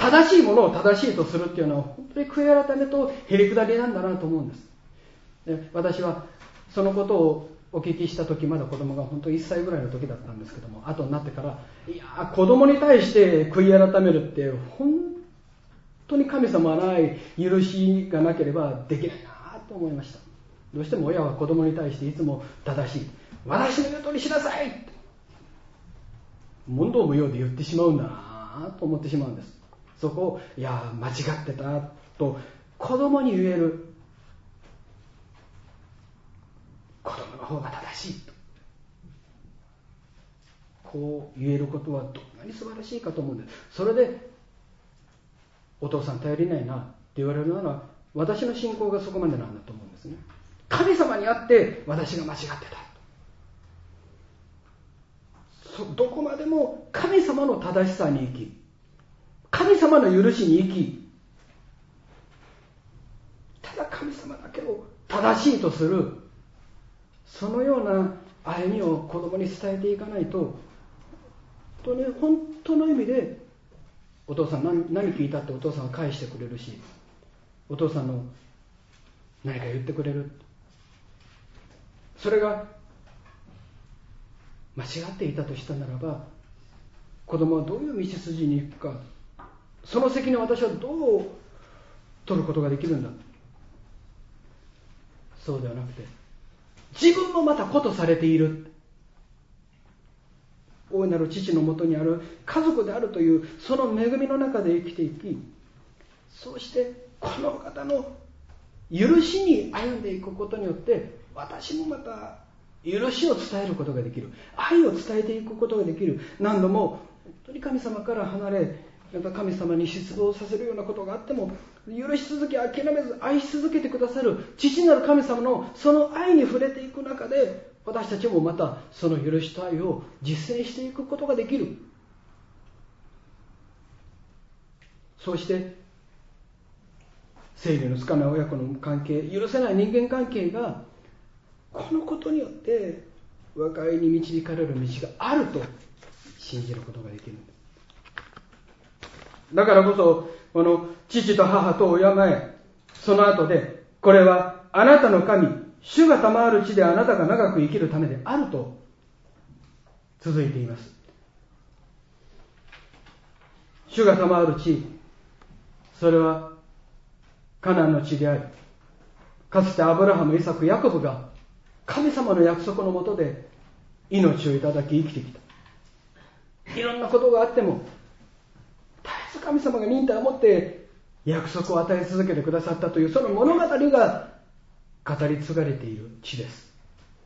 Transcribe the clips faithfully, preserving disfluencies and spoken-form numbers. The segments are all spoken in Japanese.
正しいものを正しいとするっていうのは本当に悔い改めとへりくだりなんだなと思うんです。で、私はそのことをお聞きした時、まだ子供が本当いっさいぐらいの時だったんですけども、後になってから、いや子供に対して悔い改めるって本当に神様はない許しがなければできないなと思いました。どうしても親は子供に対していつも正しい、私の言う通りしなさいって問答無用で言ってしまうんだなと思ってしまうんです。そこを、いや間違ってたと子供に言える、子供の方が正しいとこう言えることはどんなに素晴らしいかと思うんです。それでお父さん頼りないなって言われるなら、私の信仰がそこまでなんだと思うんですね。神様にあって私が間違ってた、どこまでも神様の正しさに生き、神様の許しに生き、ただ神様だけを正しいとする、そのような歩みを子供に伝えていかないと、本当に本当の意味でお父さん 何, 何聞いたってお父さんは返してくれるし、お父さんの何か言ってくれる、それが間違っていたとしたならば、子供はどういう道筋に行くか、その責任を私はどう取ることができるんだ。そうではなくて、自分もまた子とされている、大いなる父のもとにある家族であるというその恵みの中で生きていき、そうしてこの方の許しに歩んでいくことによって、私もまた許しを伝えることができる、愛を伝えていくことができる。何度も本当に神様から離れ、また神様に失望させるようなことがあっても、許し続け、諦めず愛し続けてくださる父なる神様のその愛に触れていく中で、私たちもまたその許しと愛を実践していくことができる。そうして整理のつかない親子の関係、許せない人間関係がこのことによって和解に導かれる道があると信じることができるんです。だからこそこの父と母とを敬え、その後で、これはあなたの神主が賜る地であなたが長く生きるためであると続いています。主が賜る地、それはカナンの地であり、かつてアブラハム、イサク、ヤコブが神様の約束のもとで命をいただき生きてきた。いろんなことがあっても絶えず神様が忍耐を持って約束を与え続けてくださったという、その物語が語り継がれている地です。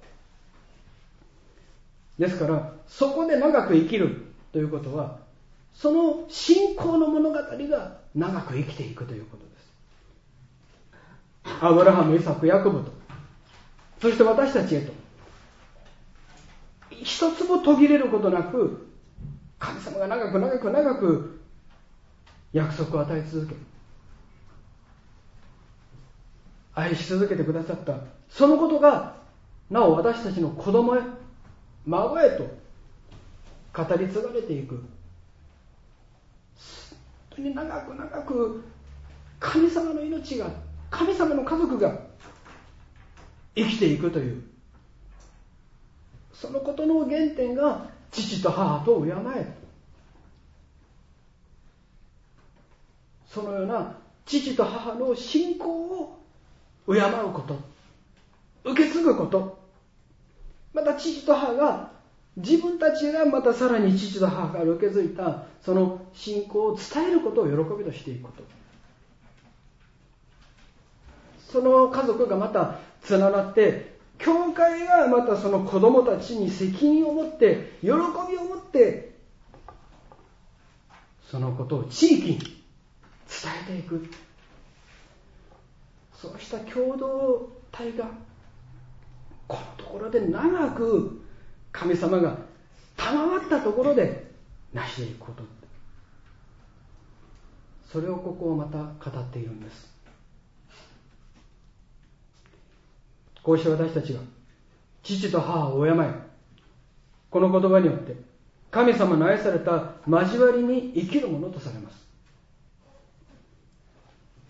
ですからそこで長く生きるということは、その信仰の物語が長く生きていくということです。アブラハム、イサク、ヤコブと、そして私たちへと、一つも途切れることなく神様が長く長く長く約束を与え続け、愛し続けてくださった、そのことがなお私たちの子供へ、孫へと語り継がれていく。本当に長く長く神様の命が、神様の家族が生きていくという、そのことの原点が父と母と敬え、そのような父と母の信仰を敬うこと、受け継ぐこと、また父と母が自分たちがまたさらに父と母から受け継いだその信仰を伝えることを喜びとしていくこと、その家族がまたつながって、教会がまたその子供たちに責任を持って喜びを持ってそのことを地域に伝えていく、そうした共同体がこのところで長く神様が賜ったところで成していくこと、それをここをまた語っているんです。こうして私たちが父と母を敬え、この言葉によって神様の愛された交わりに生きるものとされます。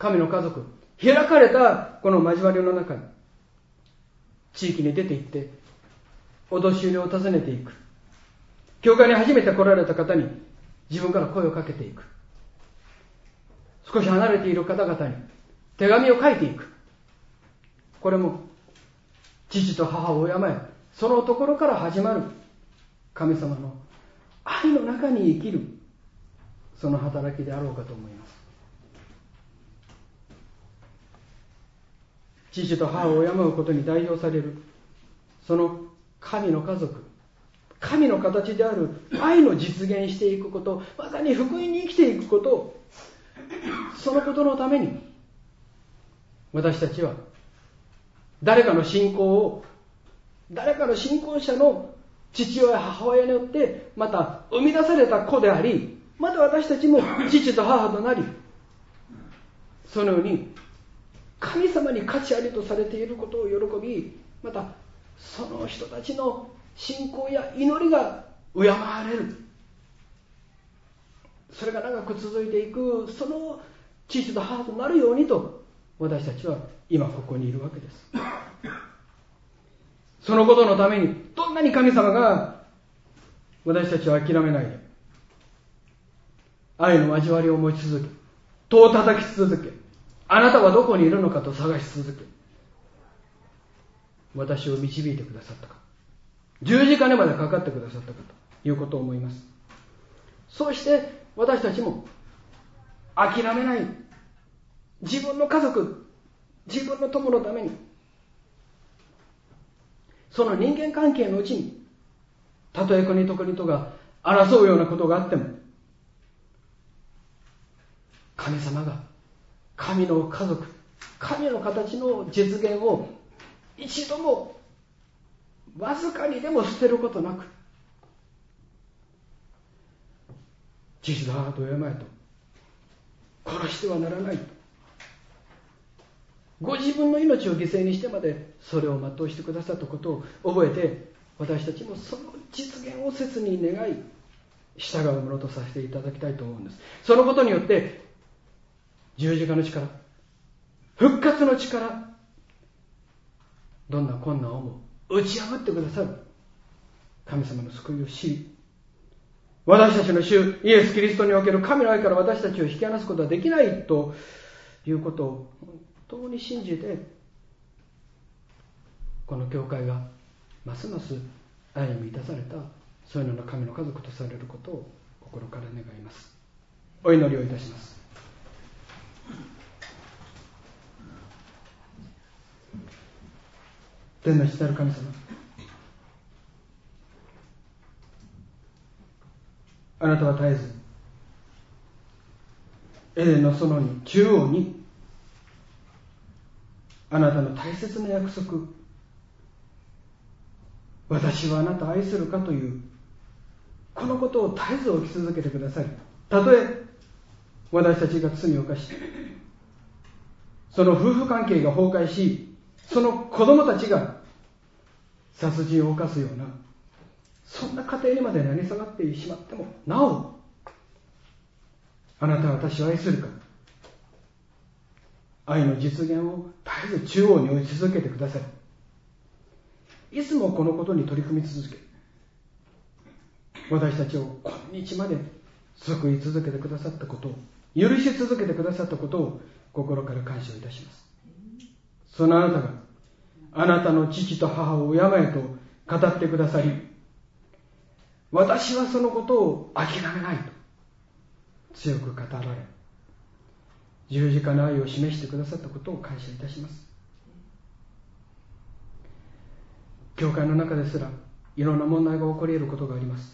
神の家族、開かれたこの交わりの中に、地域に出て行って、お年寄りを訪ねていく。教会に初めて来られた方に自分から声をかけていく。少し離れている方々に手紙を書いていく。これも父と母を敬え、そのところから始まる神様の愛の中に生きる、その働きであろうかと思います。父と母を敬うことに代表されるその神の家族、神の形である愛の実現していくこと、まさに福音に生きていくこと、そのことのために私たちは誰かの信仰を、誰かの信仰者の父親母親によってまた生み出された子であり、また私たちも父と母となり、そのように神様に価値ありとされていることを喜び、またその人たちの信仰や祈りが敬われる、それが長く続いていく、その父と母となるようにと私たちは今ここにいるわけです。そのことのためにどんなに神様が私たちを諦めないで愛の交わりを持ち続け、戸を叩き続け、あなたはどこにいるのかと探し続け、私を導いてくださったか、十字架にまでかかってくださったかということを思います。そうして私たちも諦めない、自分の家族、自分の友のために、その人間関係のうちに、たとえ国と国とが争うようなことがあっても、神様が神の家族、神の形の実現を一度もわずかにでも捨てることなく、父と母と敬えと、殺してはならないと、ご自分の命を犠牲にしてまでそれを全うしてくださったことを覚えて、私たちもその実現を切に願い従うものとさせていただきたいと思うんです。そのことによって十字架の力、復活の力、どんな困難をも打ち破ってくださる神様の救いを知り、私たちの主イエス・キリストにおける神の愛から私たちを引き離すことはできないということを本当に信じて、この教会がますます愛に満たされたそういうのの神の家族とされることを心から願います。お祈りをいたします。天の父なる神様、あなたは絶えずエデンの園に中央にあなたの大切な約束、私はあなたを愛するかというこのことを絶えず起き続けてくださり、たとえ私たちが罪を犯し、その夫婦関係が崩壊し、その子供たちが殺人を犯すような、そんな家庭にまで成り下がってしまってもなお、あなたは私を愛するか、愛の実現を絶えず中央に置き続けてください。いつもこのことに取り組み続け、私たちを今日まで救い続けてくださったことを、許し続けてくださったことを心から感謝いたします。そのあなたがあなたの父と母を敬えと語ってくださり、私はそのことを諦めないと強く語られ、十字架の愛を示してくださったことを感謝いたします。教会の中ですらいろんな問題が起こり得ることがあります。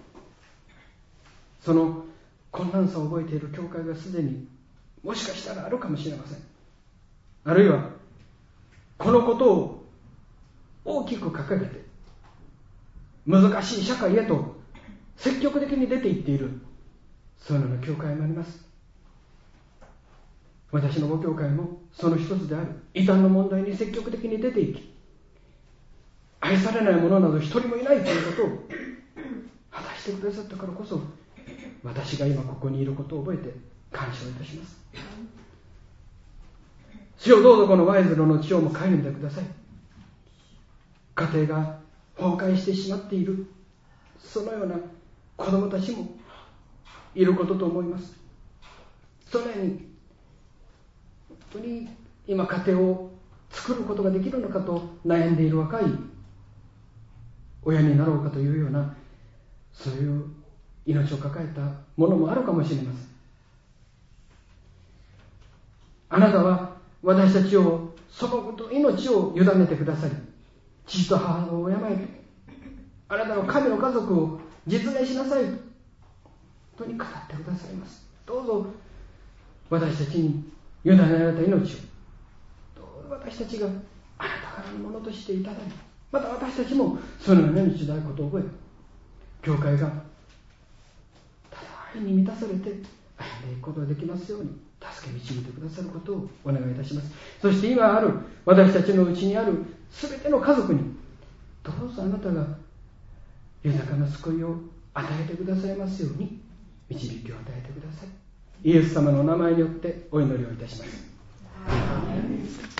その困難さを覚えている教会がすでにもしかしたらあるかもしれません。あるいはこのことを大きく掲げて難しい社会へと積極的に出ていっている、そういうような教会もあります。私のご教会もその一つである異端の問題に積極的に出ていき、愛されない者など一人もいないということを果たしてくださったからこそ、私が今ここにいることを覚えて感謝をいたします。 主よ、どうぞこのワイズロの地をも顧みてください。家庭が崩壊してしまっている、そのような子供たちもいることと思います。それに本当に今家庭を作ることができるのかと悩んでいる若い親になろうかというような、そういう命を抱えたものもあるかもしれません。あなたは私たちをそのこと命を委ねてくださり、父と母を敬え、あなたの神の家族を実現しなさいと本当に語ってくださいます。どうぞ私たちに委ねられた命を、どうぞ私たちがあなたからのものとしていただき、また私たちもそのような命であることを覚え、教会がただ愛に満たされて歩んでいくことができますように助け導いてくださることをお願いいたします。そして今ある私たちのうちにあるすべての家族に、どうぞあなたが豊かな救いを与えてくださいますように導きを与えてください。イエス様のお名前によってお祈りをいたします。